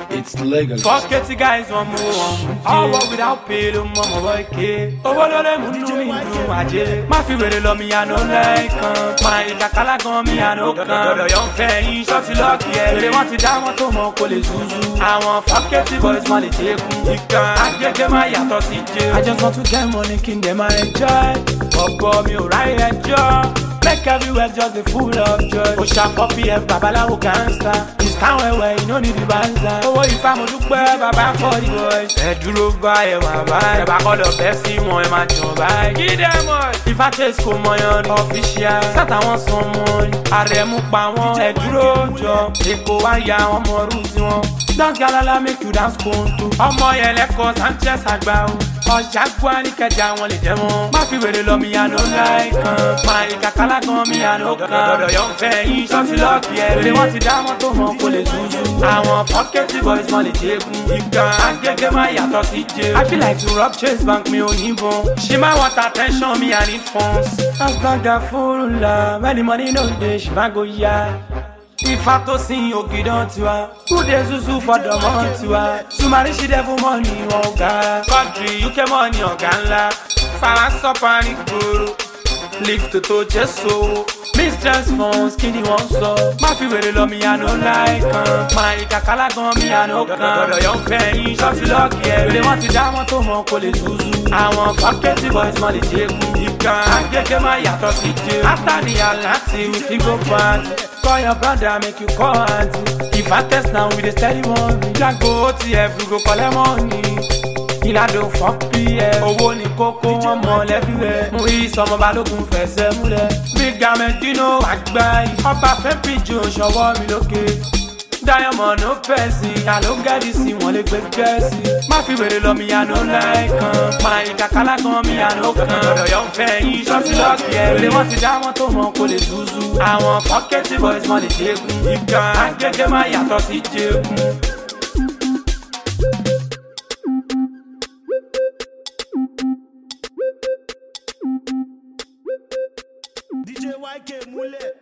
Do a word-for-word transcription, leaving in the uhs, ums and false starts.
It's legal. Fuck it, guys, one more one. All work without pay, no mama boy K. Over the moon, no me do my J. My favorite love me, I no like her. My Itakala gon me, I no come. The young fan, shot you lucky, yeah. They want to down, want to more call it Zuzu. I want fuck it, boys, money take me. I get them, I have to I just want to get money, king them, I enjoy. Up me, right, enjoy. Make everywhere just the full of joy. Push up for P F, Babalawo gangster. This town where where you don't need the banza. Oh, if I'm a look where Baba for the boys. Ẹ dúró báyìí máa báyìí. Ẹ bá kọ́ lọ bẹ́ẹ̀ sí wọn, ẹ máa jọ báyìí. Kí dẹ́ mọ̀? If I taste kò mọyán ni. Official. Sátà wọn san mọ́ ni. Àrẹ̀mú pa wọn. Ẹ dúró jọ. Èkó wá ya ọmọ ọdún tí wọn. Dance galala make you dance konto. Ọmọ yẹn lẹ́kọ̀ọ́ Sanchez àgbà o. Ọjà gbọ́ ní kẹjà wọn lè jẹ́ wọn. Má fi wèrè lọ mi àná láì kan. Máa ìkàkálà gan mi àná kan. Dọ̀dọ̀ yọ̀ ń fẹ́ yín ṣọ́ọ̀tì lọ́ọ̀kì ẹ̀. Èrè wọn ti dá wọn tó mọ̀ kó lè zuzu. Àwọn pocket boys wọn lè jẹ́gun. Ìgbà agége máa yàtọ̀ sí jẹ́. I feel like to rob Chase Bank mi ò ní bọ̀. She might want attention me I need funds. Asganga fúru la, when the money no dey, she ma go ya. If I to sing Ogidan tiwa, who dey zuzu for the money tiwa? Sumari she devil money ọ̀gá. Country U K money ọ̀gá ńlá. Fara sọ́pà ní gbòòrò. Lift to Jeso. Mistress phones kini wọ́n sọ. Má fi wèrè lọ mi àná láìkan. Máa ìkàkálà gan mi àná kan. Dọ̀dọ̀ yọ̀ ń fẹ́ yín ṣọ́ọ̀tì lọ́ọ̀kì ẹ̀. Èrè wọn ti dá wọn tó mọ̀ kó lè zuzu. Àwọn pocket boys wọn lè jẹ́gun. Ìgbà agége máa yàtọ̀ sí jẹ́. After the Alanti we fit go party. Call your brother make you call auntie. If I test now we dey steady money. Black go O T F we go collect money. Ìlàdò fọ́ P F. Owó ní kókó wọn mọ̀ lẹ́bíwẹ̀. Mú ìsọmọ balógun fẹsẹ̀ múlẹ̀. Big Gamentino àgbáyé. Ọba fẹ́ píjì òṣọwọ́ mi lókè. Diamond no pẹ́sì. Àló gẹ́dì sí wọn lè gbé gẹ́sì. Má fi wèrè lọ mi àná láìkan. Máa ìkàkálà gan mi àná kan. Dọ̀dọ̀ yọ̀ ń fẹ́ yín ṣọ́ọ̀tì lọ́ọ̀kì ẹ̀. Èrè wọn ti dá wọn tó mọ̀ kó lè zuzu. Àwọn pocket boys wọn lè jẹ́gun. Ìgbà agége máa yàtọ̀ sí jẹ́gun. D J Y K Mule.